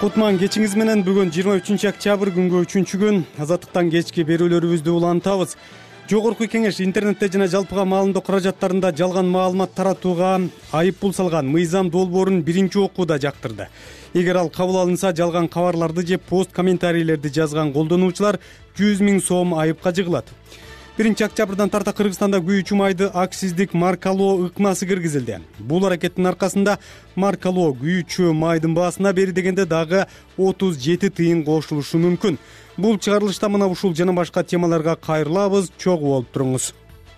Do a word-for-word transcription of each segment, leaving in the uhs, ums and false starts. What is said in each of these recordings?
Кутман кечиңиз менен бүгүн жыйырма үчүнчү октябрь күнгө үчүнчү күн азаттыктан кечки берүүлөрүбүздү улантабыз. Жогорку Кеңеш интернетте жана жалпыга маалымдоо каражаттарында жалган маалымат таратууга айып пул салган мыйзам долбоорун биринчи окууда жактырды. Эгер ал кабыл алынса, жалган кабарларды же пост комментарийлерди жазган колдонуучулар жүз миң сом айыпка жыгылат. биринчи октябрдан тарта Кыргызстанда күйүүчү майды акциздик маркалоо ыкмасы киргизилди. Бул аракеттин аркасында маркалоо күйүүчү майдын баасына бери дегенде дагы отуз жети тыйын кошулушу мүмкүн. Бул чыгарылышта мына ушул жана башка темаларга кайрылабыз, чогуу болуп туруңуз.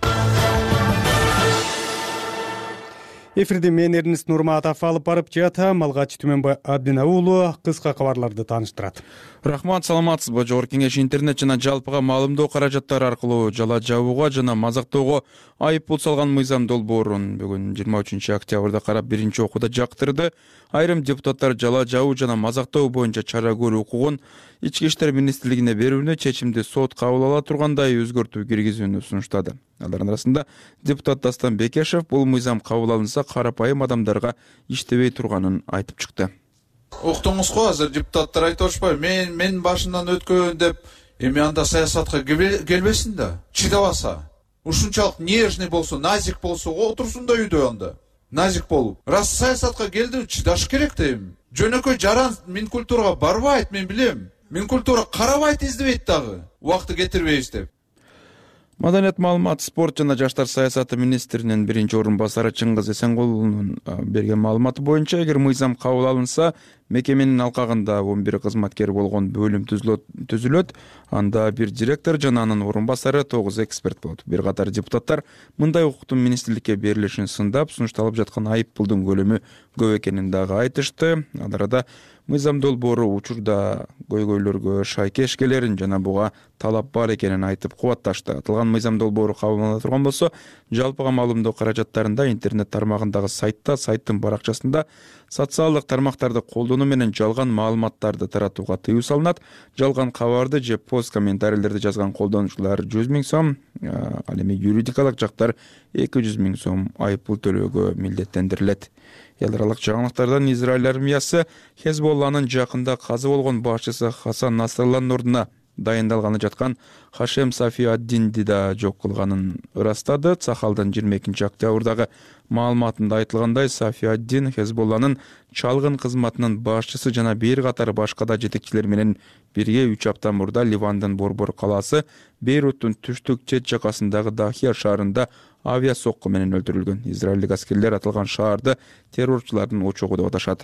Эфирде мен Эрнест Нурматов алып барып жата, Малгач Түмөнбай Абдина уулу кыска кабарларды тааныштырат. Рахмат, саламатсызбы? Жогорку Кеңеш интернет жана жалпыга маалымдоо каражаттары аркылуу жала жабууга жана мазактоого айып пул салган мыйзам долбоорун бүгүн жыйырма үчүнчү октябрда карап биринчи окууда жактырды. Айрым депутаттар жала жабуу жана мазактоо боюнча чара көрүү укугун Ички иштер министрлигине берүүнү, чечимди сот кабыл ала тургандай өзгөртүү киргизүүнү сунуштады. Алардын арасында депутат Дастан Бекешев бул мыйзам кабыл алынса карапайым адамдарга иштебей турганын айтып чыкты. Уктуңуз го, азыр депутаттар айтып атышпайбы, мен мен башынан өткөн деп, эми анда саясатка келбесин да, чыдабаса. Ушунчалык нежный болсо, назик болсо, отурсун да үйдө анда. Назик болуп. Раз саясатка келди, чыдаш керек да эми. Жөнөкөй жаран Минкультурага барбайт, мен билем. Минкультура карабайт, издебейт дагы. Убакыты кетирбейбиз деп. Маданият, маалымат, спорт жана жаштар саясаты министринин биринчи орун басары Чыңгыз Эсенгулунун берген маалыматы боюнча, эгер мыйзам кабыл алынса, мекеменин алкагында он бир кызматкер болгон бөлүм түзүлөт. Анда бир директор жана анын орун басары, тогуз эксперт болот. Бир катар депутаттар мындай укуктун министрликке берилишин сындап, сунушталып жаткан айып пулдун көлөмү көп экенин дагы айтышты. Ал арада мыйзам долбоору учурда көйгөйлөргө шайкеш келерин жана буга талап бар экенин айтып кубатташты. Аталган мыйзам долбоору кабыл алына турган болсо, жалпыга маалымдоо каражаттарында, интернет тармагындагы сайтта, сайттын баракчасында социалдык тармактарды колдонуу менен жалган маалыматтарды таратууга тыюу салынат. Жалган кабарды же пост комментарийлерди жазган колдонуучулар жүз миң сом, ал эми юридикалык жактар эки жүз миң сом айып пул төлөөгө милдеттендирилет. Эл аралык жаңылыктардан Израиль армиясы Хезболланын жакында казы болгон башчысы Хасан Насралланын ордуна дайындалганы жаткан Хашем Сафи-ад-Динди да жок кылганын ырастады. Цахалдын жыйырма экинчи октябрдагы маалыматында айтылгандай, Сафи-ад-Дин Хезболланын чалгын кызматынын башчысы жана бир катар башка да жетекчилер менен бирге үч апта мурда Ливандын Борбор калаасы Бейруттун түштүк чет жакасындагы Дахия шаарында авиа сокку менен өлтүрүлгөн. Израилдик аскерлер аталган шаарды террорчулардын очогу деп аташат.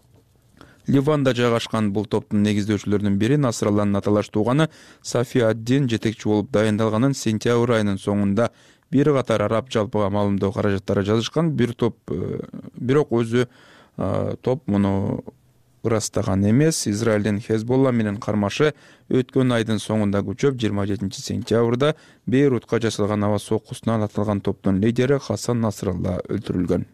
Ливанда жайгашкан бул топтун негиздөөчүлөрүнүн бири Насралланын аталаш тууганы Сафи-ад-Дин жетекчи болуп дайындалганын сентябрь айынын соңунда бир катар араб жалпыга маалымдоо каражаттары жазышкан. Бир топ бирок өзү топ муну ырастаган эмес. Израилдин Хезболла менен кармашы өткөн айдын соңунда күчөп, жыйырма жетинчи сентябрда Бейрутка жасалган аба соккусунан аталган топтун лидери Хасан Насралла өлтүрүлгөн.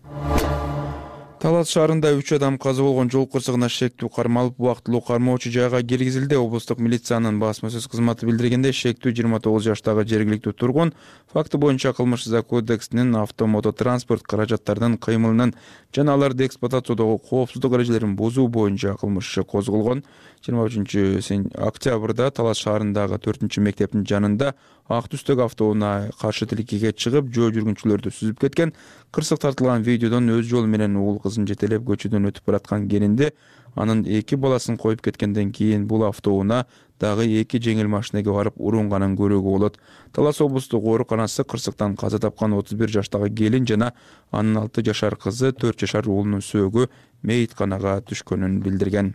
Талас шаарында үч адам каза болгон жол кырсыгына шектүү кармалып, убактылуу кармоочу жайга киргизилди. Облустук милициянын басма-сөз кызматы билдиргенде, шектүү жыйырма тогуз жаштагы жергиликтүү тургун факты боюнча кылмыш жаза кодексинин автомототранспорт каражаттарынын кыймылынын жана аларды эксплуатациядагы коопсуздук эрежелерин бузуу боюнча кылмыш иши козголгон. жыйырма үчүнчү октябрда Талас шаарындагы төртүнчү мектептин жанында ак түстөгү автоунаа каршы тиликке чыгып, жөө жүргүнчүлөрдү сүзүп кеткен. Кырсык тартылган видеодон өз жолу менен уул кызын жетелеп көчөдөн өтүп бараткан келинди анын эки баласын коюп кеткенден кийин бул автоунаа дагы эки жеңил машинеге барып урунганын көрүүгө болот. Талас облустук ооруканасы кырсыктан каза тапкан отуз бир жаштагы келин жана анын алты жашар кызы, төрт жашар уулунун сөөгү мейитканага түшкөнүн билдирген.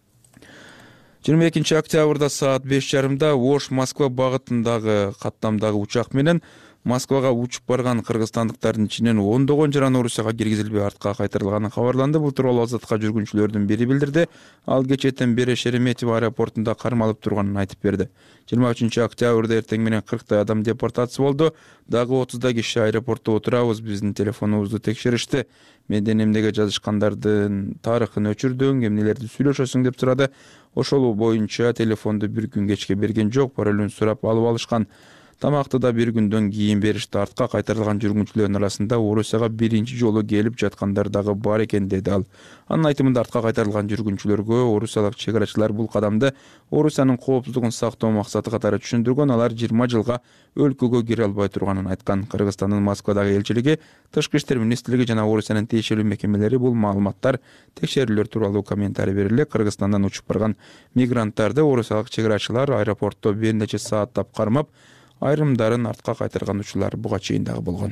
жыйырма экинчи октябрда саат беш жарымда Ош Москва багытындагы каттамдагы учак менен Москвага учуп барган кыргызстандыктардын ичинен ондогон жаран Орусияга киргизилбей артка кайтарылганы кабарланды. Бул тууралуу Азатка жүргүнчүлөрдүн бири билдирди. Ал кечээттен бери Шереметьево аэропортунда кармалып турганын айтып берди. жыйырма үчүнчү октябрда эртең менен кырктай адам депортация болду. Дагы отуздай киши аэропортто отурабыз, биздин телефонубузду текшеришти. Менден эмнеге жазышкандардын тарыхын өчүрдүң, эмнелерди сүйлөшөсүң деп сурады. Ошол боюнча телефонду бир күн кечке берген жок, паролун сурап алып алышкан. Тамакты да бир күндөн кийин беришти. Артка кайтарылган жүргүнчүлөрдүн арасында Орусияга биринчи жолу келип жаткандар дагы бар экен, деди ал. Анын айтымында артка кайтарылган жүргүнчүлөргө орусиялык чек-арачылар бул кадамды Орусиянын коопсуздугун сактоо максаты катары түшүндүргөн. Алар жыйырма жылга өлкөгө кире албай турганын айткан. Кыргызстандын Москвадагы элчилиги, Тышкы иштер министрлиги жана Орусиянын тиешелүү мекемелери бул маалыматтар текшерүүлөр тууралуу комментарий бериле. Кыргызстандан учуп барган мигранттарды орусиялык чек-арачылар аэропортто бир нече сааттап кармап, айрымдарын артка кайтарган учурлар буга чейин дагы болгон.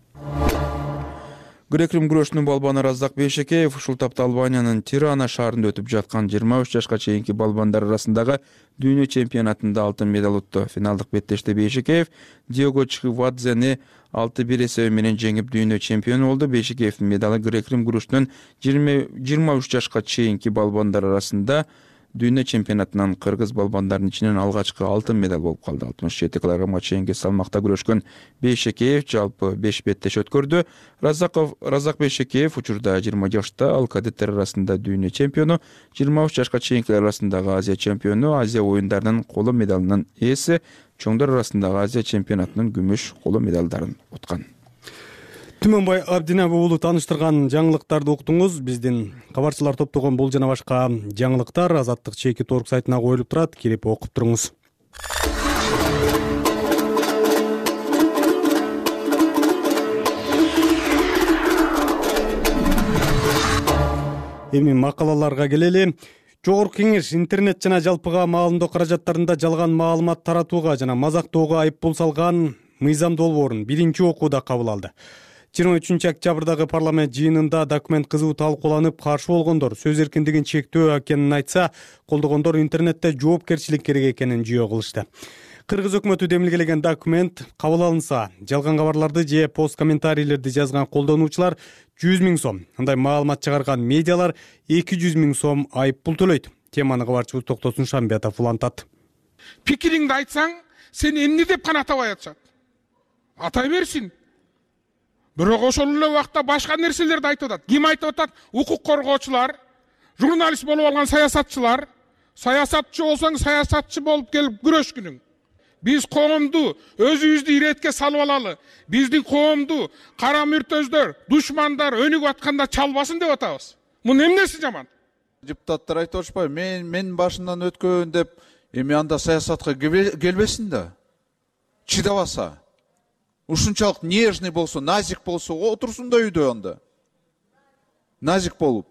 Грек-рим күрөшүнүн балбаны Раззак Бейшекеев ушул тапта Албаниянын Тирана шаарында өтүп жаткан жыйырма үч жашка чейинки балбандар арасындагы дүйнө чемпионатында алтын медаль утту. Финалдык беттеште Бейшекеев Диого Чхвадзени алты бир эсеби менен жеңип дүйнө чемпиону болду. Бейшекеевдин медалы грек-рим күрөшүнүн жыйырма үч жашка чейинки балбандар арасында дүйнө чемпионатынан кыргыз балбандардын ичинен алгачкы алтын медаль болуп калды. алтымыш жети килограммга чейинки салмакта күрөшкөн Бейшекеев жалпы беш беттеш өткөрдү. Раззаков Раззак Бейшекеев учурда жыйырма жашта, ал кадеттер арасында дүйнө чемпиону, жыйырма үч жашка чейинкилер арасындагы Азия чемпиону, Азия оюндарынын коло медалынын ээси, чоңдор арасындагы Азия чемпионатынын күмүш коло медалдарын уткан. Түмөнбай Абдинабы уулу тааныштырган жаңылыктарды уктуңуз. Биздин кабарчылар топтогон бул жана башка жаңылыктар Азаттык чеки торг сайтына коюлуп турат. Кирип окуп туруңуз. Эми макалаларга келели. Жогорку Кеңеш интернет жана жалпыга маалымдоо каражаттарында жалган маалымат таратууга жана мазактоого айыппул салган мыйзам долбоорун биринчи окууда кабыл алды. жыйырма үчүнчү октябрдагы парламент жыйынында документ кызуу талкууланып, каршы болгондор сөз эркиндигин чектөө экенин айтса, колдогондор интернетте жоопкерчилик керек экенин жүйө кылышты. Кыргыз өкмөтү демилгелеген документ кабыл алынса, жалган кабарларды же пост комментарийлерди жазган колдонуучулар жүз миң сом, андай маалымат чыгарган медиалар эки жүз миң сом айыппул төлөйт. Теманы кабарчыбыз Токтосун Шамбетов улантат. Пикириңди айтсаң, сени эмне деп гана атабай атышат. Атай берсин. Бирок ошол эле убакта башка нерселерди айтып атат. Ким айтып атат? Укук коргоочулар, журналист болуп алган саясатчылар. Саясатчы болсоң, саясатчы болуп келип күрөшкүнүң. Биз коомду өзүбүздү иретке салып алалы. Биздин коомду кара мүртөздөр, душмандар өнүгүп атканда чалбасын деп атабыз. Мун эмнеси жаман? Депутаттар айтып атышпайбы, мен мен башынан өткөн деп, эми анда саясатка келбесин да. Чыдабаса. Ушунчалык нежный болсо, назик болсо, отурсун да үйдө анда. Назик болуп.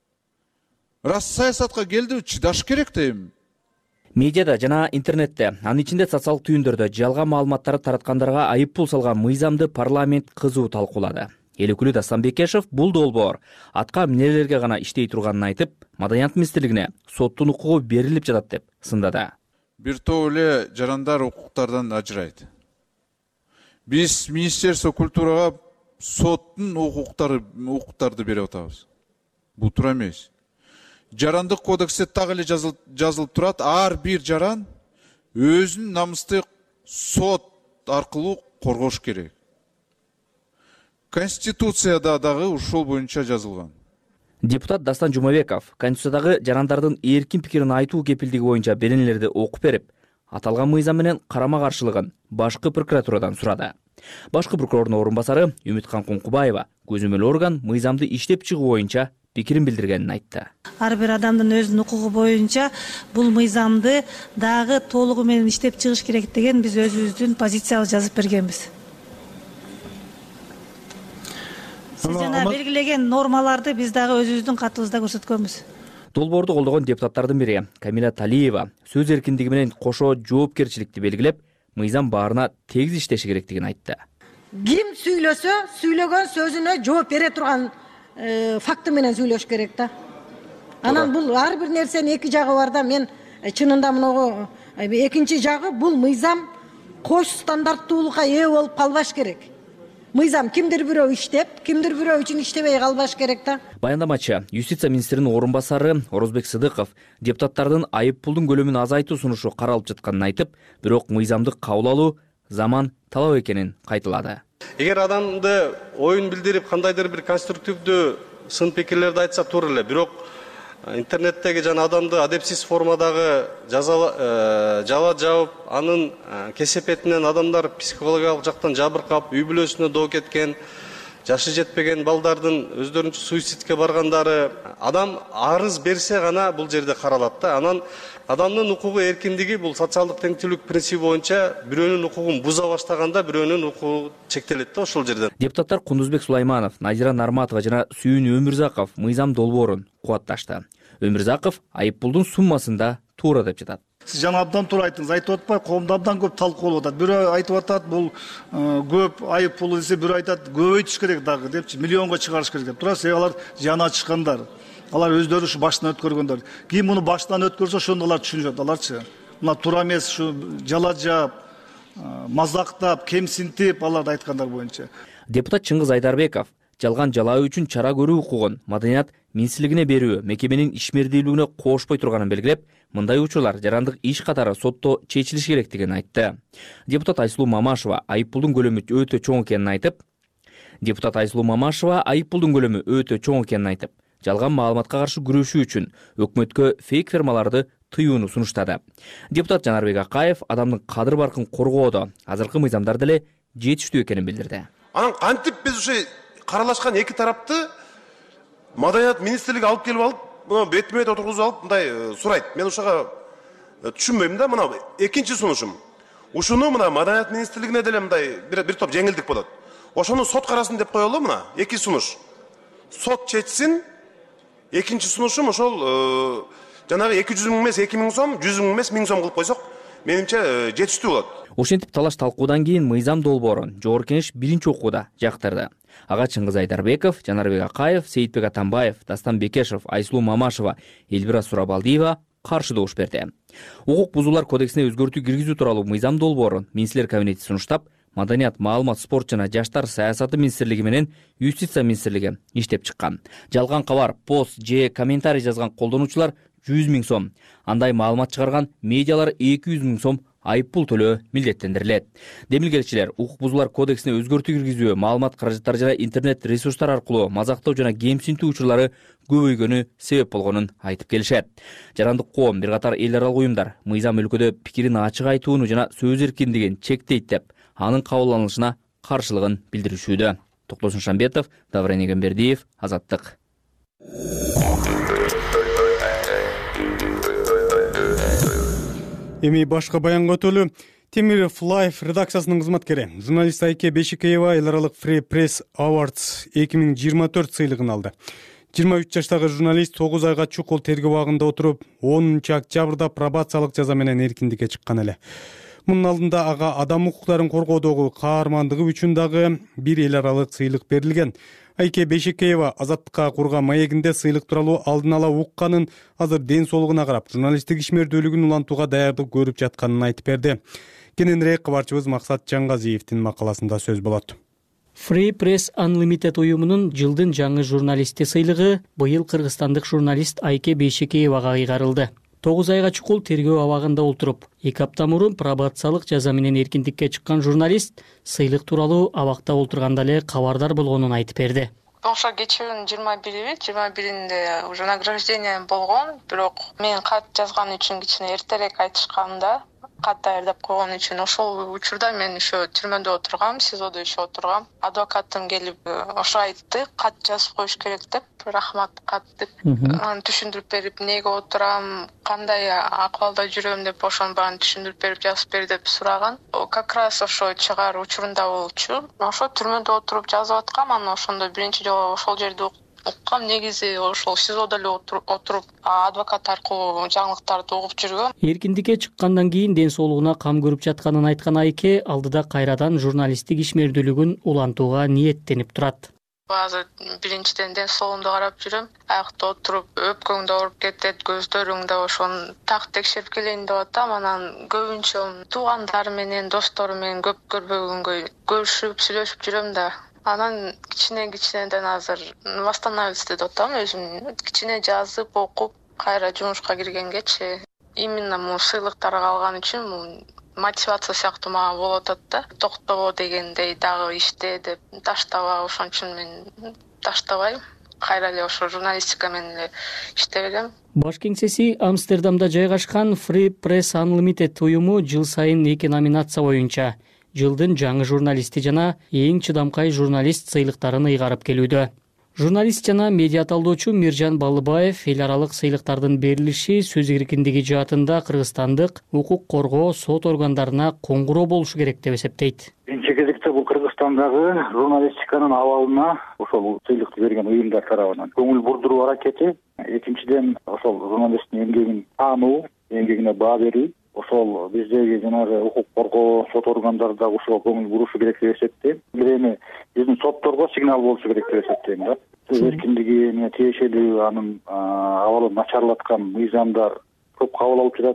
Раз саясатка келди, чыдаш керек да эми. Медиада жана интернетте, анын ичинде социалдык түйүндөрдө жалган маалыматтарды тараткандарга айыппул салган мыйзамды парламент кызуу талкуулады. Эл өкүлү Дастан Бекешев бул долбоор атка эмнелерге гана иштей турганын айтып, Маданият министрлигине соттун укугу берилип жатат деп сындады. Бир топ эле жарандар укуктардан ажырайт. Биз Министерство культурага соттун укуктары укуктарды берип атабыз. Бул туура эмес. Жарандык кодексте так эле жазылып турат, ар бир жаран өзүнүн намысты сот аркылуу коргош керек. Конституцияда дагы ушул боюнча жазылган. Депутат Дастан Жумабеков Конституциядагы жарандардын эркин пикирин айтуу кепилдиги боюнча беренелерди окуп берип, аталган мыйзам менен карама каршылыгын башкы прокуратурадан сурады. Башкы прокурордун орун басары Үмүткан Кункубаева көзөмөл орган мыйзамды иштеп чыгуу боюнча пикирин билдиргенин айтты. Ар бир адамдын өзүнүн укугу боюнча бул мыйзамды дагы толугу менен иштеп чыгыш керек деген биз өзүбүздүн позициябызды жазып бергенбиз. Сиз жана белгилеген нормаларды биз дагы өзүбүздүн катыбызда көрсөткөнбүз. Долбоорду колдогон депутаттардын бири Камила Талиева сөз эркиндиги менен кошо жоопкерчиликти белгилеп, мыйзам баарына тегиз иштеши керектигин айтты. Ким сүйлөсө, сүйлөгөн сөзүнө жооп бере турган факты менен сүйлөш керек да. Анан бул ар бир нерсенин эки жагы бар да. Мен чынында мынагы экинчи жагы бул мыйзам кош стандарттуулукка ээ болуп калбаш керек. Мыйзам кимдир бирөө иштеп, кимдир бирөө үчүн иштебей калбаш керек да. Баяндамачы юстиция министринин орун басары Орозбек Сыдыков депутаттардын айыппулдун көлөмүн азайтуу сунушу каралып жатканын айтып, бирок мыйзамды кабыл алуу заман талап экенин кайталады. Эгер адамды оюн билдирип, кандайдыр бир конструктивдүү сын пикирлерди айтса туура эле, бирок интернеттеги жана адамды адепсиз формадагы жала жабып, анын кесепетинен адамдар психологиялык жактан жабыркап, үй бүлөсүнө доо кеткен, жашы жетпеген балдардын өздөрүнчө суицидке баргандары, адам арыз берсе гана бул жерде каралат да. Анан адамдын укугу эркиндиги бул социалдык теңчилик принципи боюнча бирөөнүн укугун буза баштаганда бирөөнүн укугу чектелет да ошол жерден. Депутаттар Кундузбек Сулайманов, Назира Нарматова жана Сүйүн Өмүрзаков мыйзам долбоорун кубатташты. Өмүрзаков айыппулдун суммасында туура деп жатат. Сиз жана абдан туура айттыңыз. Айтып атпай, коомдо абдан көп талкуулап атат. Бирөө айтып атат, бул көп айыппул десе, бирөө айтат, көбөйтүш керек дагы депчи, миллионго чыгарыш керек деп. Тура, себеби алар жана чыккандар. Алар өздөрү ушу баштан өткөргөндөр. Ким муну баштан өткөрсө, ошондо алар түшүнүшөт, аларчы. Мына туура эмес, ушу жала жаап, мазактап, кемсинтип аларды айткандар боюнча. Депутат Чыңгыз Айдарбеков жалган жалаа үчүн чара көрүү укугун Маданият министрлигине берүү мекеменин ишмердүүлүгүнө кошпой турганын белгилеп, мындай учурлар жарандык иш катары сотто чечилиш керектигин айтты. Депутат Айсулуу Мамашева айыппулдун көлөмү өтө чоң экенин айтып, депутат Айсулуу Мамашева айыппулдун көлөмү өтө чоң экенин айтып, жалган маалыматка каршы күрөшүү үчүн өкмөткө фейк фермаларды тыюуну сунуштады. Депутат Жанарбек Акаев адамдын кадыр баркын коргоодо азыркы мыйзамдар деле жетиштүү экенин билдирди. Анан кантип биз ушу каралашкан эки тарапты Маданият министрлиги алып келип алып, мына бетме отургузуп алып, мындай сурайт. Мен ушуга түшүнбөйм да, мына экинчи сунушум. Ушуну мына Маданият министрлигине деле мындай бир бир топ жеңилдик болот. Ошону сот карасын деп коелу, мына эки сунуш. Сот чечсин. Экинчи сунушум ошол жанагы эки жүз миң эмес эки миң сом, жүз миң эмес миң сом кылып койсок, менимче жетиштүү болот. Ошентип талаш талкуудан кийин мыйзам долбоорун Жогорку Кеңеш биринчи окууда жактырды. Ага Чыңгыз Айдарбеков, Жанарбек Акаев, Сейитбек Атамбаев, Дастан Бекешев, Айсулуу Мамашева, Эльвира Сурабалдиева каршы добуш берди. Укук бузуулар кодексине өзгөртүү киргизүү тууралуу мыйзам долбоорун Министрлер кабинети сунуштап, Маданият, маалымат, спорт жана жаштар саясаты министрлиги менен Юстиция министрлиги иштеп чыккан. Жалган кабар, пост же комментарий жазган колдонуучулар жүз миң сом, андай маалымат чыгарган медиалар эки жүз миң сом айыппул төлөө милдеттендирилет. Демилгелчилер укук бузуулар кодексине өзгөртүү киргизүү, маалымат каражаттары жана интернет ресурстар аркылуу мазактоо жана кемсинтүү учурлары көбөйгөнү себеп болгонун айтып келишет. Жарандык коом, бир катар эл аралык уюмдар мыйзам өлкөдө пикирин ачык айтууну жана сөз эркиндигин чектейт деп, анын кабылданышына каршылыгын билдиришүүдө. Токтосун Шамбетов, Даврен Эгембердиев, Азаттык. Эми башка баянга өтөлү. Темиров Лайф редакциясынын кызматкери, журналист Айке Бешикеева эл аралык Free Press Awards эки миң жыйырма төрт сыйлыгын алды. жыйырма үч жаштагы журналист тогуз айга чукул тергөө абагында отуруп, онунчу октябрда пробациялык жаза менен эркиндикке чыккан эле. Мунун алдында ага адам укуктарын коргоодогу каармандыгы үчүн дагы бир эл аралык сыйлык берилген. Айке Бешикеева Азаттыкка курган маегинде сыйлык тууралуу алдын ала укканын, азыр ден соолугуна карап, журналисттик ишмердүүлүгүн улантууга даярдык көрүп жатканын айтып берди. Кененирээк кабарчыбыз Максат Жаңгазиевдин макаласында сөз болот. Free Press Unlimited уюмунун жылдын жаңы журналисти сыйлыгы быйыл кыргызстандык журналист Айке Бешикеевага ыйгарылды. тогуз айга чукул тергөө абагында отуруп, эки апта мурун пробациялык жаза менен эркиндикке чыккан журналист сыйлык тууралуу абакта отурганда эле кабардар болгонун айтып берди. Ошо кечүүнүн жыйырма бири, жыйырма биринде уже награждение болгон, бирок мен кат жазган үчүн кичине эртерээк айтышкан да. Кат даярдап койгон үчүн ошол учурда мен ошо түрмөдө отургам, СИЗОдо ишеп отургам. Адвокатым келип ошо айтты, кат жазып коюш керек деп, рахмат кат деп. Аны түшүндүрүп берип, эмнеге отурам, кандай акыбалда жүрөм деп ошонун баарын түшүндүрүп берип, жазып бер деп сураган. Как раз ошо чыгаар учурунда болчу. Ошо түрмөдө отуруп жазып аткам, анан ошондо биринчи жолу ошол жерде уккам. Негизи ошол СИЗОдо эле отуруп адвокат аркылуу жаңылыктарды угуп жүргөм. Эркиндикке чыккандан кийин ден соолугуна кам көрүп жатканын айткан Айке алдыда кайрадан журналисттик ишмердүүлүгүн улантууга ниеттенип турат. Азыр биринчиден ден соолугумду карап жүрөм. Аякта отуруп, өпкөңдө ооруп кетет, көздөрүңдө ошону так текшерип келейин деп атам. Анан көбүнчө туугандар менен, достору менен көп көрбөгөнгө көрүшүп, сүйлөшүп жүрөм да. Анан кичине кичинеден азыр восстановиться деп атам, өзүм кичине жазып, окуп, кайра жумушка киргенгечи именно могу сыйлыктарды алган үчүн мотивация сыяктуу мага болуп атат да. Токтобо дегендей дагы иште деп таштаба, ошон үчүн мен таштабайм. кайра эле ошо журналистика менен эле иштеп элем. Баш кеңсеси Амстердамда жайгашкан Free Press Unlimited уюму жыл сайын эки номинация боюнча жылдын жаңы журналисти жана эң чыдамкай журналист сыйлыктарын ыйгарып келүүдө. Журналист жана медиа талдоочу Миржан Балыбаев эл аралык сыйлыктардын берилиши сөз эркиндиги жаатында кыргызстандык укук коргоо сот органдарына коңгуроо болушу керек деп эсептейт. Биринчи кезекте бул Кыргызстандагы журналистиканын абалына ошол сыйлыкты берген уюмдар тарабынан көңүл бурдуруу аракети, экинчиден ошол журналисттин эмгегин таануу, эмгегине баа берүү, ошол биздеги жанагы укук коргоо сот органдары да ошого көңүл бурушу керек деп эсептейм. Бир эми биздин сотторго сигнал болушу керек деп эсептейм да. Сөз эркиндигине тиешелүү анын абалын начарлаткан мыйзамдар көп кабыл алып жатат.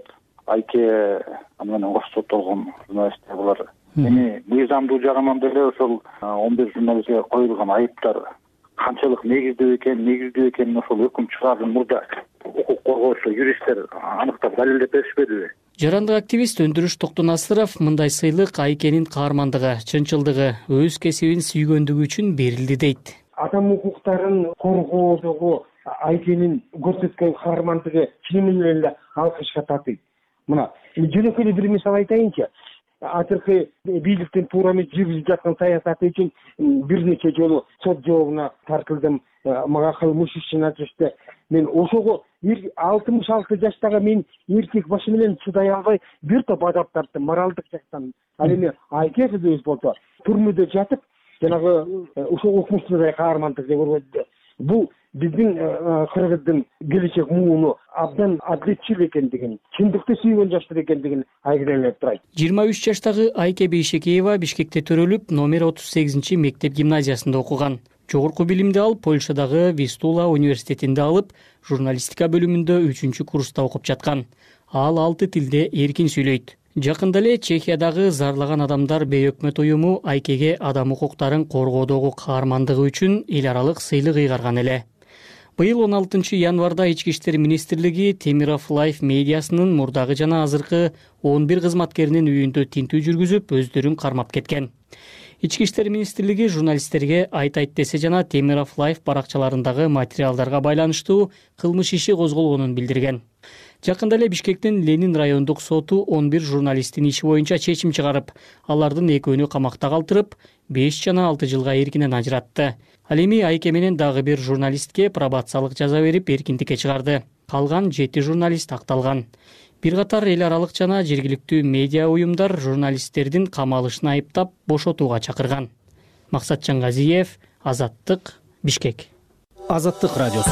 Айке анан кош соттолгон журналисттер булар. Эми мыйзамдуу жагынан деле ошол он бир журналистке коюлган айыптар канчалык негиздүү экен, негиздүү экенин ошол өкүм чыгаардын мурда укук коргоочу юристтер аныктап далилдеп беришпедиби? Жарандык активист Өндүрүш Токтонасыров мындай сыйлык Айкенин каармандыгы, чынчылдыгы, өз кесибин сүйгөндүгү үчүн берилди дейт. Адам укуктарын коргоодогу Айкенин көрсөткөн каармандыгы чынымен эле алкышка татыйт. Мына жөнөкөй эле бир мисал айтайынчы. Азыркы бийликтин туура эмес жүргүзүп жаткан саясаты үчүн бир нече жолу сот жообуна тартылдым. Мага кылмыш ишин ачышты. Мен ошого алтымыш алты жаштагы мен эркек башы менен чыдай албай бир топ адап тарттым моралдык жактан. Ал эми Айке кызыбыз болсо түрмөдө жатып жанагы ошого укмуштуудай каармандык көргөздү. Бул биздин кыргыздын келечек мууну абдан адилетчил экендигин, чындыкты сүйгөн жаштар экендигин айгинелеп турат. жыйырма үч жаштагы Айке Бейшекеева Бишкекте төрөлүп, номер отуз сегизинчи мектеп гимназиясында окуган. Жогорку билимди алып, Польшадагы Вистула университетинде алып, журналистика бөлүмүндө үчүнчү курста окуп жаткан. Ал алты тилде эркин сүйлөйт. Жакында эле Чехиядагы Зарлаган адамдар бейөкмөт уюму Айкеге адам укуктарын коргоодогу каармандыгы үчүн эл аралык сыйлык ыйгарган эле. Быйыл он алтынчы январда Ички иштер министрлиги Темиров Лайф медиасынын мурдагы жана азыркы он бир кызматкеринин үйүндө тинтүү жүргүзүп, өздөрүн кармап кеткен. Ички иштер министрлиги журналисттерге айт айт десе жана Темиров Лайф баракчаларындагы материалдарга байланыштуу кылмыш иши козголгонун билдирген. Жакында эле Бишкектин Ленин райондук соту он бир журналисттин иши боюнча чечим чыгарып, алардын экөөнү камакта калтырып, беш жана алты жылга эркинен ажыратты. Ал эми Айке менен дагы бир журналистке пробациялык жаза берип эркиндикке чыгарды. Калган жети журналист акталган. Бир катар эл аралык жана жергиликтүү медиа уюмдар журналисттердин камалышын айыптап бошотууга чакырган. Максат Чангазиев, Азаттык, Бишкек. Азаттык радиосу.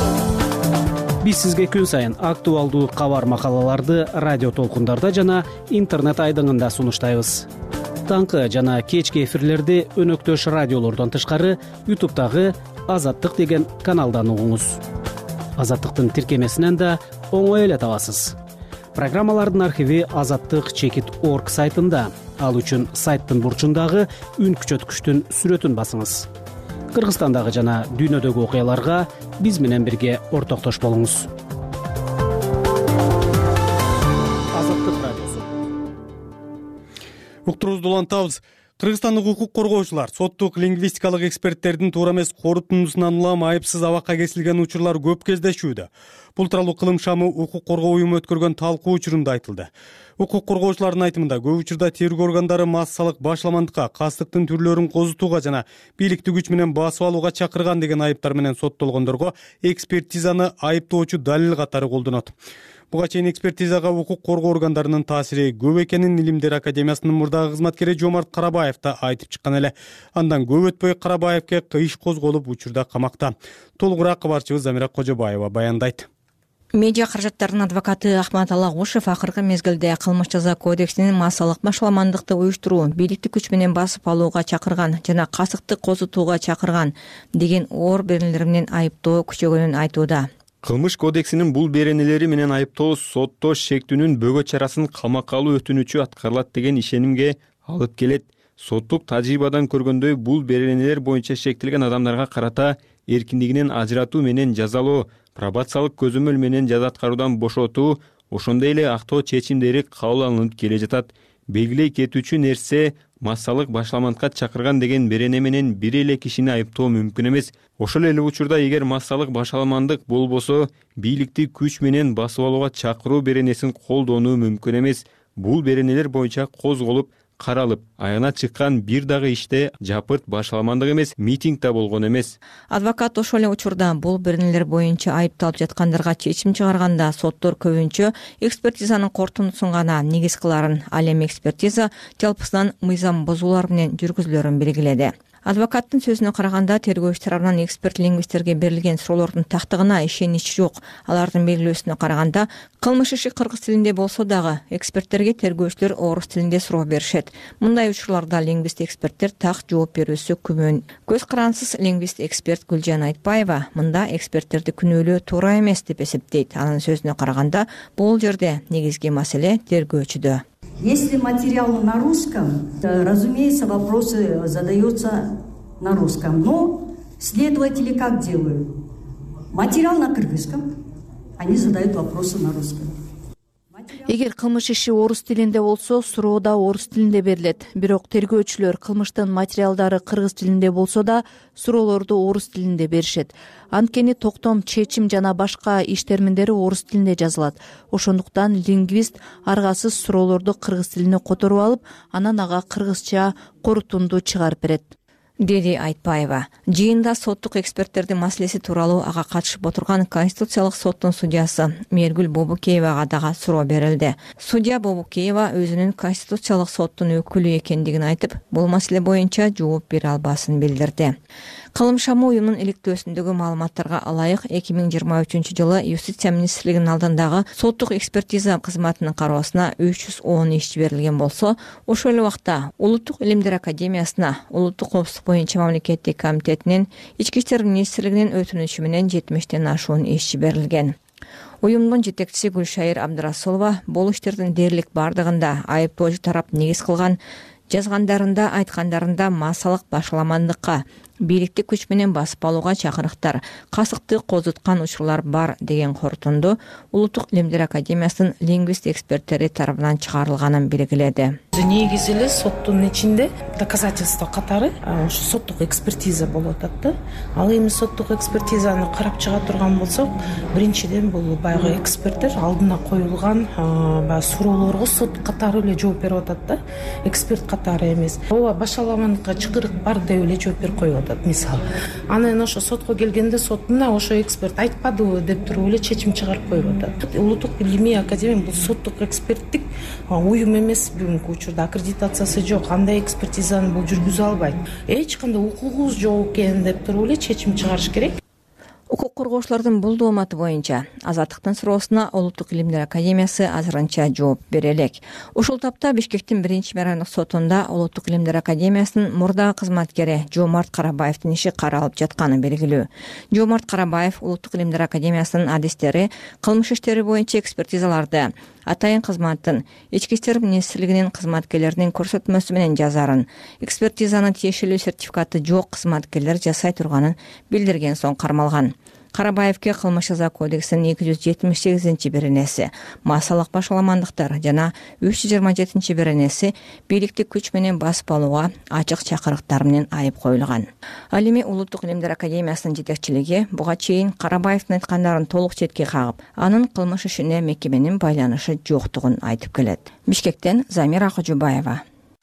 Биз сизге күн сайын актуалдуу кабар макалаларды радио толкундарда жана интернет айдыңында сунуштайбыз. Таңкы жана кечки эфирлерди өнөктөш радиолордон тышкары ютубтагы Азаттык деген каналдан угуңуз. Азаттыктын тиркемесинен да оңой эле табасыз. Программалардын архиви азаттык чекит точка орг сайтында. Ал үчүн сайттын бурчундагы үн күчөткүчтүн сүрөтүн басыңыз. Кыргызстандагы жана дүйнөдөгү окуяларга биз менен бирге ортоктош болуңуз. Азаттык радиосу. Уктуруубузду улантабыз. Кыргызстандык укук коргоочулар соттук лингвистикалык эксперттердин туура эмес корутундусунан улам айыпсыз абакка кесилген учурлар көп кездешүүдө. Бул тууралуу Кылым шамы укук коргоо уюму өткөргөн талкуу учурунда айтылды. Укук коргоочулардын айтымында көп учурда тергөө органдары массалык башламандыкка, кастыктын түрлөрүн козутууга жана бийликти күч менен басып алууга чакырган деген айыптар менен соттолгондорго экспертизаны айыптоочу далил катары колдонот. Буга чейин экспертизага укук коргоо органдарынын таасири көп экенин Илимдер академиясынын мурдагы кызматкери Жомарт Карабаев да айтып чыккан эле. Андан көп өтпөй Карабаевке иш козголуп, учурда камакта. Толугураак кабарчыбыз Замира Кожобаева баяндайт. Медиа каражаттарынын адвокаты Ахмат Алагушев акыркы мезгилде кылмыш жаза кодексинин массалык башламандыкты уюштуруу, бийликти күч менен басып алууга чакырган жана касыкты козутууга чакырган деген оор беренелер менен айыптоо күчөгөнүн айтууда. Кылмыш кодексинин бул беренелери менен айыптоо сотто шектүүнүн бөгө чарасын камакка алуу өтүнүчү аткарылат деген ишенимге алып келет. Соттук тажрыйбадан көргөндөй бул беренелер боюнча шектелген адамдарга карата эркиндигинен ажыратуу менен жазалоо, пробациялык көзөмөл менен жаза аткаруудан бошотуу, ошондой эле актоо чечимдери кабыл алынып келе жатат. Белгилей кетүүчү нерсе массалык башаламантка чакырган деген берене менен бир эле кишини айыптоо мүмкүн эмес. Ошол эле учурда эгер массалык башаламандык болбосо, бийликти күч менен басып алууга чакыруу беренесин колдонуу мүмкүн эмес. Бул беренелер боюнча козголуп, каралып, аягына чыккан бир дагы иште жапырт башаламандык эмес, митинг да болгон эмес. Адвокат ошол эле учурда бул беренелер боюнча айыпталып жаткандарга чечим чыгарганда соттор көбүнчө экспертизанын корутундусун гана негиз кыларын, ал эми экспертиза жалпысынан мыйзам бузуулар менен жүргүзүлөрүн белгиледи. Адвокаттын сөзүнө караганда, тергөөчү тарабынан эксперт лингвисттерге берилген суроолордун тактыгына ишенич жок. Алардын белгилөөсүнө караганда, кылмыш иши кыргыз тилинде болсо дагы эксперттерге тергөөчүлөр орус тилинде суроо беришет. Мындай учурларда лингвист эксперттер так жооп берүүсү күмөн. Көз карансыз лингвист эксперт Гүлжан Айтбаева мында эксперттерди күнөөлөө туура эмес деп эсептейт. Анын сөзүнө караганда, бул жерде негизги маселе тергөөчүдө. Если материал на русском, то, разумеется, вопросы задаются на русском. Но следователи как делают? Материал на кыргызском, они задают вопросы на русском. Эгер кылмыш иши орус тилинде болсо, суроо да орус тилинде берилет. Бирок тергөөчүлөр кылмыштын материалдары кыргыз тилинде болсо да, суроолорду орус тилинде беришет. Анткени токтом, чечим жана башка иш терминдери орус тилинде жазылат. Ошондуктан лингвист аргасыз суроолорду кыргыз тилине которуп алып, анан ага кыргызча корутунду чыгарып берет, деди Айтбаева. Жыйында соттук эксперттердин маселеси тууралуу ага катышып отурган Конституциялык соттун судьясы Мээргүл Бобукеевага дагы суроо берилди. Судья Бобукеева өзүнүн Конституциялык соттун өкүлү экендигин айтып, бул маселе боюнча жооп бере албасын билдирди. Кылымшама уюмунун иликтөөсүндөгү маалыматтарга ылайык эки миң жыйырма үчүнчү жылы Юстиция министрлигинин алдындагы соттук экспертиза кызматынын кароосуна үч жүз он иш жиберилген болсо, ошол эле убакта Улуттук илимдер академиясына, Улуттук коопсуздук боюнча мамлекеттик комитетинин, Ички иштер министрлигинин өтүнүчү менен жетимиштен ашуун иш жиберилген. Уюмдун жетекчиси Гүлшайыр Абдырасулова бул иштердин дээрлик бардыгында айыптоочу тарап негиз кылган жазгандарында, айткандарында массалык башаламандыкка, бийликти күч менен басып алууга чакырыктар, касыкты козуткан учурлар бар деген корутунду Улуттук илимдер академиясынын лингвист эксперттери тарабынан чыгарылганын белгиледи. Негизи эле соттун ичинде доказательство катары ошо соттук экспертиза болуп атат да. Ал эми соттук экспертизаны карап чыга турган болсок, биринчиден бул баягы эксперттер алдына коюлган баягы суроолорго сот катары эле жооп берип атат да, эксперт катары эмес. Ооба башаламандыкка чакырык бар деп эле жооп берип коюп атат мисалы. Анан ошо сотко келгенде сот мына ошо эксперт айтпадыбы деп туруп эле чечим чыгарып коюп атат. Улуттук илимий академия бул соттук эксперттик уюм эмес, бүгүнкү учурда аккредитациясы жок, андай экспертизаны бул жүргүзө албайт. Эч кандай укугубуз жок экен деп туруп эле чечим чыгарыш керек. Укук коргоочулардын бул дооматы боюнча Азаттыктын суроосуна Улуттук илимдер академиясы азырынча жооп бере элек. Ушул тапта Бишкектин биринчи мэрандык сотунда Улуттук илимдер академиясынын мурдагы кызматкери Жоомарт Карабаевдин иши каралып жатканы белгилүү. Жоомарт Карабаев Улуттук илимдер академиясынын адистери кылмыш иштери боюнча экспертизаларды атайын кызматтын, Ички иштер министрлигинин кызматкерлеринин көрсөтмөсү менен жазарын, экспертизанын тиешелүү сертификаты жок кызматкерлер жасай турганын билдирген соң кармалган. Карабаевке кылмыш жаза кодексинин эки жүз жетимиш сегизинчи беренеси, массалык башаламандыктар жана үч жүз жыйырма жетинчи беренеси бийликти күч менен басып алууга ачык чакырыктар менен айып коюлган. Ал эми Улуттук илимдер академиясынын жетекчилиги буга чейин Карабаевдин айткандарын толук четке кагып, анын кылмыш ишине мекеменин байланышы жоктугун айтып келет. Бишкектен Замира Акыжубаева.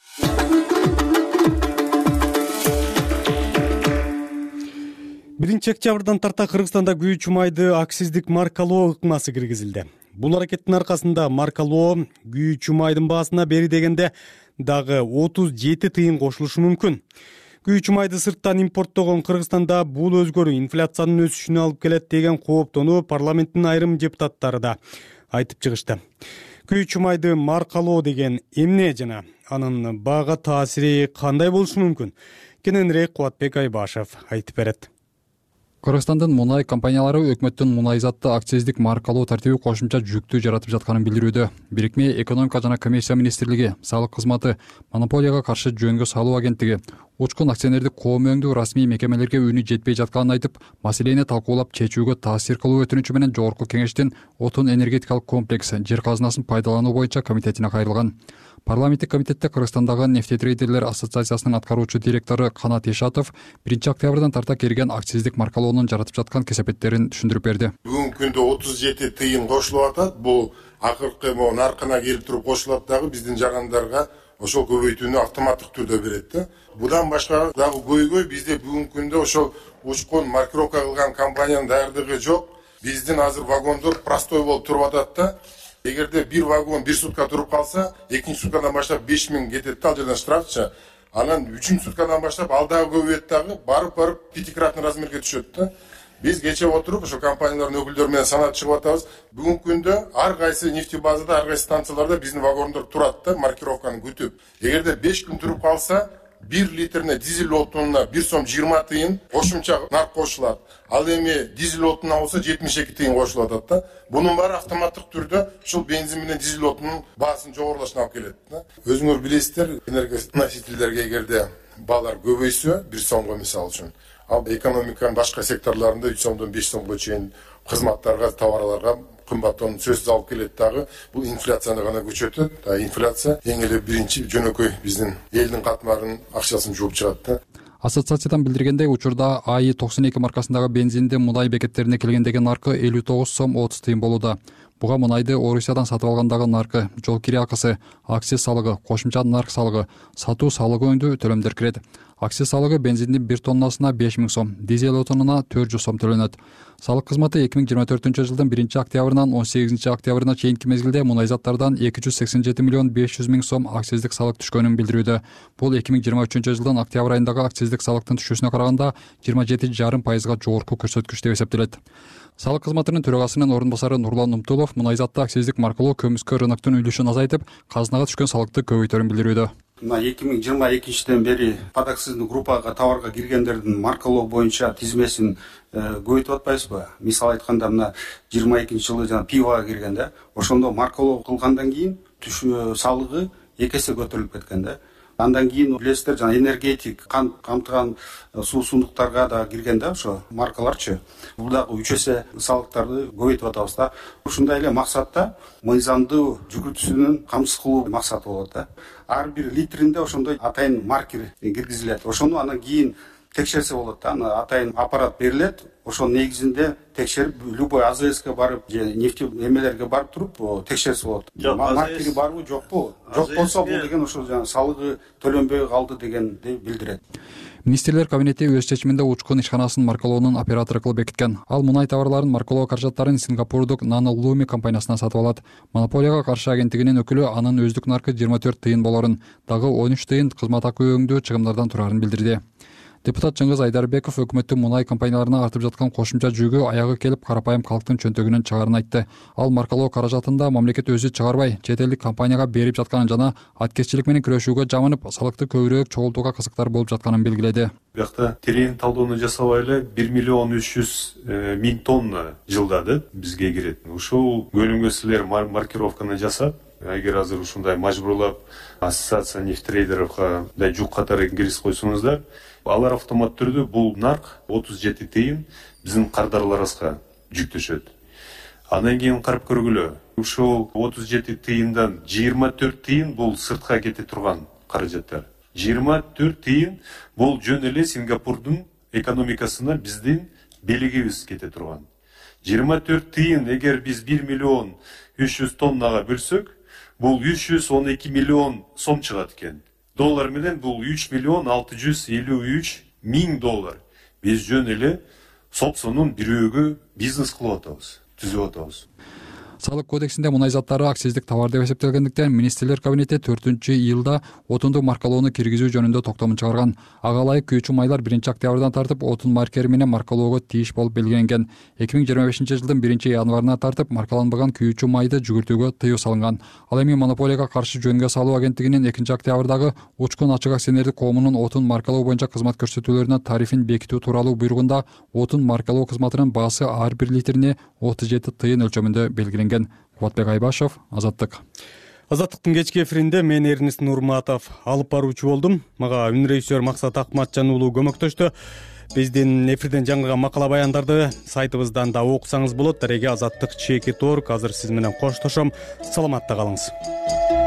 Биринчи октябрдан тарта Кыргызстанда күйүүчү майды акциздик маркалоо ыкмасы киргизилди. Бул аракеттин аркасында маркалоо күйүүчү майдын баасына бери дегенде дагы отуз жети тыйын кошулушу мүмкүн. Күйүүчү майды сырттан импорттогон Кыргызстанда бул өзгөрүү инфляциянын өсүшүнө алып келет деген кооптонуу парламенттин айрым депутаттары да айтып чыгышты. Күйүүчү майды маркалоо деген эмне жана анын баага таасири кандай болушу мүмкүн? Кененирээк Кубатбек Айбашев айтып берет. Кыргызстандын мунай компаниялары өкмөттүн мунай затты акциздик маркалоо тартиби кошумча жүктү жаратып жатканын билдирүүдө. Бирикме экономика жана коммерция министрлиги, салык кызматы, монополияга каршы жөнгө салуу агенттиги, учкун акционердик коомөңдүү расмий мекемелерге үнү жетпей жатканын айтып, маселени талкуулап чечүүгө таасир кылуу өтүнүчү менен Жогорку Кеңештин отун энергетикалык комплекс жер казынасын пайдалануу боюнча комитетине кайрылган. парламенттик комитетте Кыргызстандагы нефтетрейдерлер ассоциациясынын аткаруучу директору Канат Ишатов биринчи октябрдан тарта келген акциздик маркалоонун жаратып жаткан кесепеттерин түшүндүрүп берди. Бүгүнкү күндө отуз жети тыйын кошулуп атат. Бул акыркы могу наркына келип туруп кошулат дагы биздин жарандарга ошол көбөйтүүнү автоматтык түрдө берет да. Будан башка дагы көйгөй бизде бүгүнкү күндө ошол учкун маркировка кылган компаниянын даярдыгы жок. Биздин азыр вагондор простой болуп туруп атат да. Эгерде бир вагон бир сутка туруп калса, экинчи суткадан баштап беш миң кетет да, ал жерден штрафчы. Анан үчүнчү суткадан баштап ал дагы көбөйөт дагы, барып барып пятикратный размерге түшөт да. Биз кече отуруп ошо компаниялардын өкүлдөрү менен санап чыгып атабыз. Бүгүнкү күндө ар кайсы нефтебазада, ар кайсы станцияларда биздин вагондор турат да, маркировканы күтүп. Эгерде беш күн туруп калса, бир литрине дизель отунуна бир сом жыйырма тыйын кошумча нарк кошулат. Ал эми дизель отунуна болсо жетимиш эки тыйын кошулуп атат да. Бунун баары автоматтык түрдө ушул бензин менен дизель отунун баасын жогорулашына алып келет да. Өзүңөр билесиздер, энергоносительдерге эгерде баалар көбөйсө, бир сомго мисалы үчүн, ал экономиканын башка секторларында үч сомдон беш сомго чейин кызматтарга, товарларга кымбаттоонун сөзсүз алып келет дагы. Бул инфляцияны гана күчөтөт. Инфляция эң эле биринчи жөнөкөй биздин элдин катмарынын акчасын жууп чыгат да. Ассоциациядан билдиргендей, учурда АИ токсон эки маркасындагы бензинди мунай бекеттерине келгендеги наркы элүү тогуз сом отуз тыйын болууда. Буга мунайды Орусиядан сатып алгандагы наркы, жол кире акысы, акциз салыгы, кошумча нарк салыгы, сатуу салыгы өңдүү төлөмдөр кирет. Акциз салыгы бензиндин бир тоннасына беш миң сом, дизель отунуна төрт жүз сом төлөнөт. Салык кызматы эки миң жыйырма төртүнчү жылдын биринчи октябрынан он сегизинчи октябрына чейинки мезгилде мунай заттардан эки жүз сексен жети миллион беш жүз миң сом акциздик салык түшкөнүн билдирүүдө. Бул эки миң жыйырма үчүнчү жылдын октябрь айындагы акциздик салыктын түшүүсүнө караганда жыйырма жети жарым пайызга жогорку көрсөткүч деп эсептелет. Салык кызматынын төрагасынын орун басары Нурлан Умтулов мунай затты акциздик маркалоо көмүскө рыноктун үлүшүн азайтып, казынага түшкөн салыкты көбөйтөрүн билдирүүдө. Мына эки миң жыйырма экинчиден бери подакцизный группага товарга киргендердин маркалоо боюнча тизмесин көбөйтүп атпайбызбы? Мисалы айтканда, мына жыйырма экинчи жылы жана пивога киргенде, ошондо маркалоо кылгандан кийин түшүү салыгы эки эсе көтөрүлүп кеткен да. Андан кийин билесиздер, жана энергетик кант камтыган суу сундуктарга да киргенде ошо маркаларчы. Бул дагы үч эсе салыктарды көбөйтүп атабыз да. Ушундай эле максатта мыйзамдуу жүгүртүүсүнүн камсыз кылуу максаты болот да. Ар бир литринде ошондой атайын маркер киргизилет. Ошону анан кийин текшерсе болот да. Аны атайын аппарат берилет. Ошонун негизинде текшерип, любой А З С'ке барып, же нефть эмелерге барып туруп текшерсе болот. Маркери барбы, жокпу? Жок болсо бул деген ошо салыгы төлөнбөй калды дегенди билдирет. Министрлер кабинети өз чечиминде учкун ишканасын маркалоонун оператору кылып бекиткен. Ал мунай товарларын маркалоо каражаттарын Сингапурдук Nano Lumi компаниясынан сатып алат. Монополияга каршы агенттигинин өкүлү анын өздүк наркы жыйырма төрт тыйын болорун, дагы он үч тыйын кызмат акы өңдүү чыгымдардан турарын билдирди. Депутат Чыңгыз Айдарбеков өкмөттүн мунай компанияларына артып жаткан кошумча жүгү аягы келип карапайым калктын чөнтөгүнөн чыгарын айтты. Ал маркалоо каражатында мамлекет өзү чыгарбай, чет элдик компанияга берип жатканын жана аткезчилик менен күрөшүүгө жамынып, салыкты көбүрөөк чогултууга кызыктар болуп жатканын белгиледи. Биякта терең талдоону жасабай эле бир миллион үч жүз миң тонна жылда бизге кирет. Ушул көлүмгө силер маркировканы жасап, эгер азыр ушундай мажбурлап ассоциация нефтрейдеровго да жук катары киргиз койсоңуздар, алар автомат түрдө бул нарк отуз жети тыйын биздин кардарларыбызга жүктөшөт. Андан кийин карап көргүлө. Ушул отуз жети тыйындан жыйырма төрт тыйын бул сыртка кете турган каражаттар. жыйырма төрт тыйын бул жөн эле Сингапурдун экономикасына биздин белегибиз кете турган. жыйырма төрт тыйын эгер биз бир миллион үч жүз тоннага бөлсөк, бул үч жүз он эки миллион сом чыгат экен. Доллар менен бул үч миллион алты жүз элүү үч миң доллар. Биз жөн эле сопсонун бирөөгө бизнес кылып атабыз, түзүп атабыз. Салык кодексинде мунай заттары акциздик товар деп эсептелгендиктен министрлер кабинети төртүнчү июлда отундук маркалоону киргизүү жөнүндө токтомун чыгарган. Ага ылайык күйүүчү майлар биринчи октябрдан тартып отун маркери менен маркалоого тийиш болуп белгиленген. эки миң жыйырма бешинчи жылдын биринчи январынан тартып маркаланбаган күйүүчү майды жүгүртүүгө тыюу салынган. Ал эми монополияга каршы жөнгө салуу агенттигинин экинчи октябрдагы учкун ачык акционердик коомунун отун маркалоо боюнча кызмат көрсөтүүлөрүнө тарифин бекитүү тууралуу буйругунда отун маркалоо кызматынын баасы ар бир литрине отуз жети тыйын өлчөмүндө белгиленген. Кубатбек Айбашев, Азаттык. Азаттыктын кечки эфиринде мен Эрнест Нурматов алып баруучу болдум. Мага үн режиссер Максат Акматжан уулу көмөктөштү. Биздин эфирден жаңырган макала баяндарды сайтыбыздан да окусаңыз болот. Дареге Азаттык чеки торг. Азыр сиз менен коштошом. Саламатта калыңыз.